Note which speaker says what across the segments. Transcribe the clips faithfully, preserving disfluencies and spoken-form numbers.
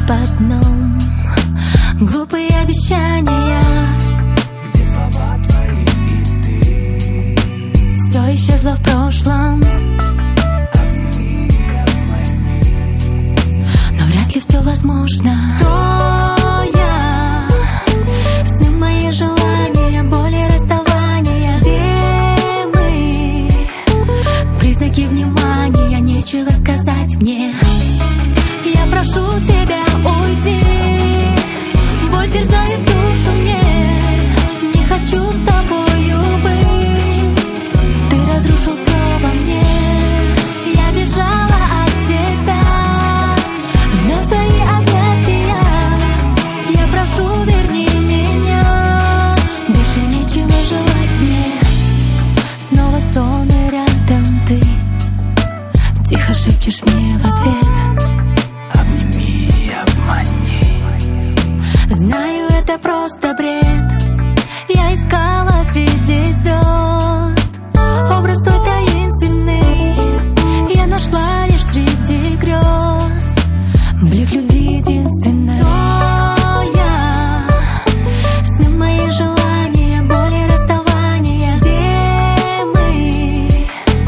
Speaker 1: под дном. Глупые обещания,
Speaker 2: где слова твои и ты.
Speaker 1: все исчезло в прошлом.
Speaker 2: Обними и обмани.
Speaker 1: Но вряд ли все возможно. Кто я? Сны мои, желания, боли, расставания. Где мы? Признаки внимания, нечего сказать мне. Я прошу тебя, уйди. Боль терзает душу мне. Не хочу с тобою быть. Ты разрушил все во мне. Я бежала от тебя, вновь в твои объятия. Я прошу, верни меня. Больше нечего желать мне. Снова сон и рядом ты. Тихо шепчешь мне в ответ.
Speaker 2: Обними и обмани.
Speaker 1: Знаю, это просто бред. Я искала среди звезд образ твой таинственный. Я нашла лишь среди грез блик любви единственной. Кто я? Сны мои, желания, боли, расставания. Где мы?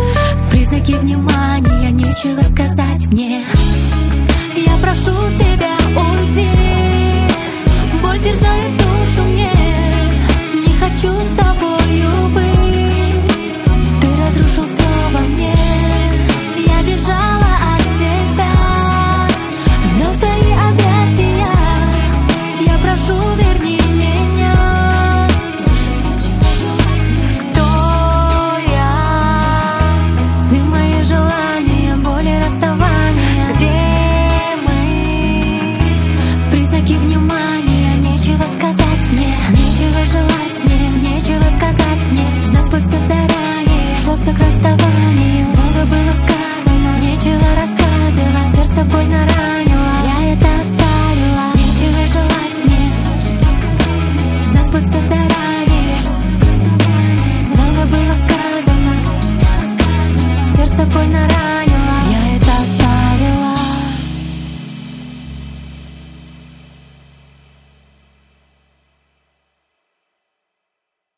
Speaker 1: Признаки внимания, нечего сказать мне. Я прошу тебя,